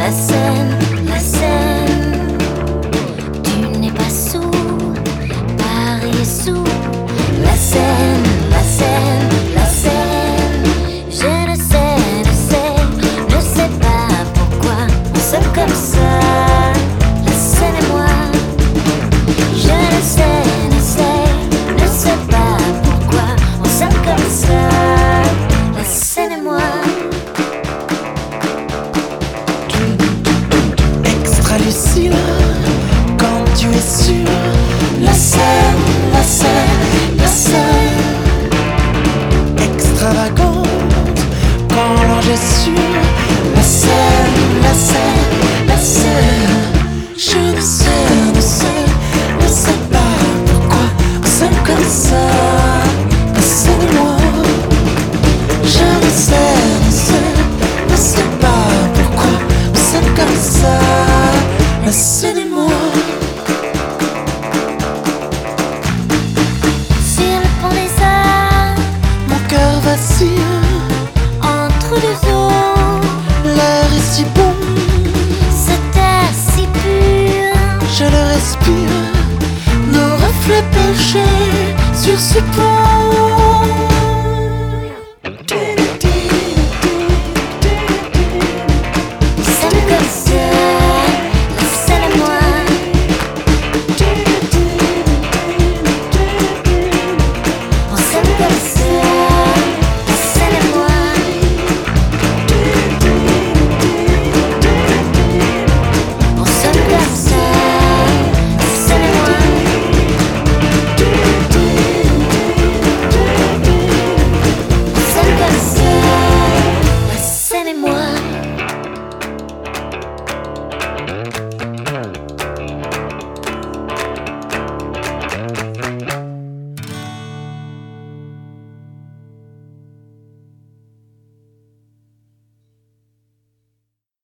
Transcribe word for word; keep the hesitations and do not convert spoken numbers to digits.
la Seine, la Seine. Tu n'es pas sous, Paris est sous. La Seine, la Seine, la Seine. Je ne sais, ne sais, ne sais pas pourquoi on s'aime comme ça. La Seine et moi. Je ne sais, ne sais, ne sais pas pourquoi on s'aime comme ça. La Seine et moi. Extra lucide quand tu es sûr. La Seine, la Seine, la Seine. Extravagante quand l'ange est sûr. La Seine, la Seine, la Seine. Je ne sais, ne sais, ne sais pas pourquoi on s'aime comme ça. La Seine et moi. Je ne sais, ne sais, ne sais pas pourquoi on s'aime comme ça. La Seine et moi. Sur le pont des Arts, Mon cœur vacille, entre deux eaux, l'air est si bon, cet air si pur. je le respire. Nos reflets penchés sur ce pont.